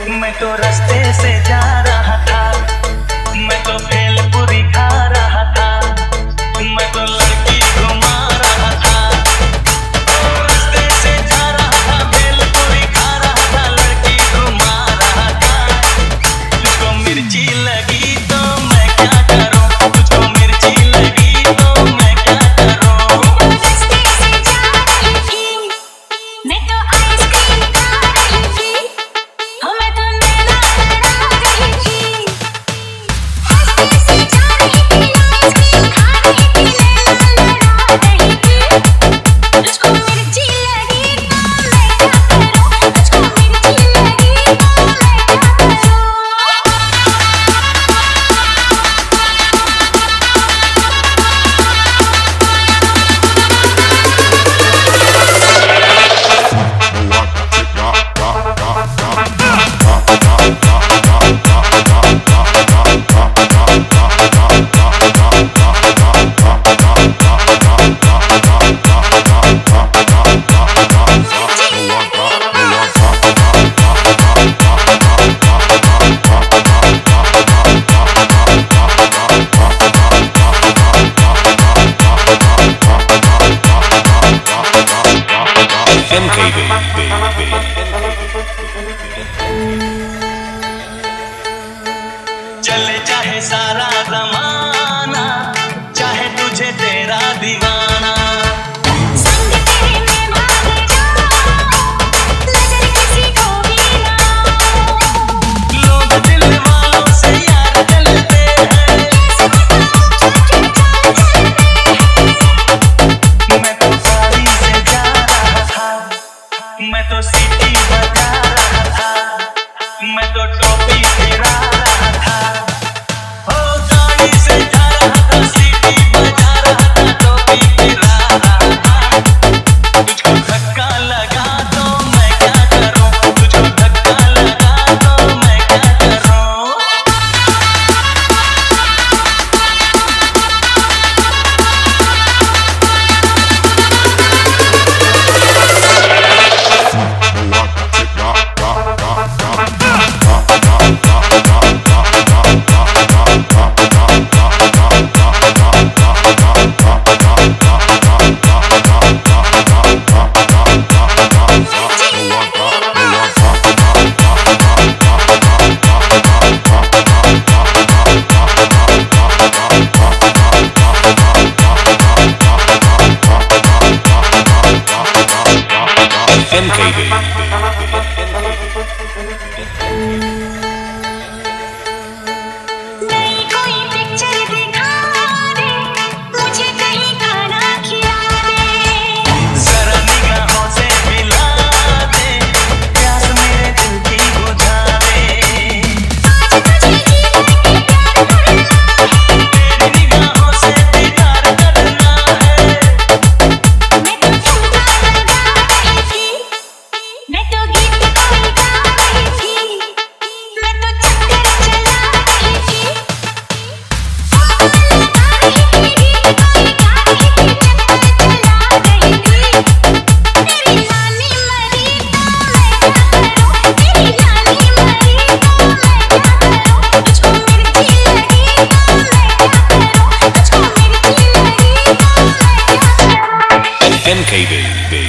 मैं तो रास्ते से जा रहा था, मैं तो भेलपुरी खा रहा था, मैं तो लड़की घुमा रहा था। रास्ते से जा रहा था, भेलपुरी खा रहा था, लड़की घुमा रहा था। तुझको मिर्ची लगी तो मैं क्या करूं, तुझको मिर्ची लगी तो मैं क्या करूं। रास्ते से जा रही थी, मैं तो आइसक्रीम खा रही थी, मैं तो मेला लड़ा रही थी। रास्ते से जा रही थी, आइसक्रीम खा रही थी, मेला लड़ा रही थी। तुझको मिर्ची लगी तो मैं क्या करूं, तुझको मिर्ची लगी तो मैं क्या करूं। चले चाहे सारा ज़माना, चाहे तुझे तेरा दीवाना, संग तेरे मैं भाग जाऊं, नजर किसी को भी ना आऊं। लोग दिल वालों से यार जलते हैं, कैसे बताऊं झूठे चाल चलते हैं। मैं तो गाड़ी से जा रहा था, मैं तो सीटी बजा रहा था, मैं तो टोपी फिरा रहा था। ओ गाड़ी से जा रहा था, सीटी बजा रहा था, टोपी फिरा रहा था। तुझको धक्का लगा तो मैं क्या करूं, तुझको धक्का लगा तो मैं क्या करूं। नई कोई पिक्चर दिखा दे, मुझे कहीं खाना खिला दे। जरा निगाहों से मिला दे, प्यास मेरे दिल की बुझा दे। आज मुझे जीने के प्यार करना है, तेरी निगाहों से दीदार करना है। मैं तो ठुमका लगा रही थी, मैं तो गीत कोई गा रही थी, मैं तो चक्कर चला रही थी। लगा रही थी, गीत कोई गा रही थी, चक्कर चला रही थी। मेरी नानी मरी तो मैं क्या करूं, मेरी नानी मरी तो मैं क्या करूं। तुझको मिर्ची लगी तो मैं क्या करूं, तुझको मिर्ची लगी तो मैं क्या करूं। MKB.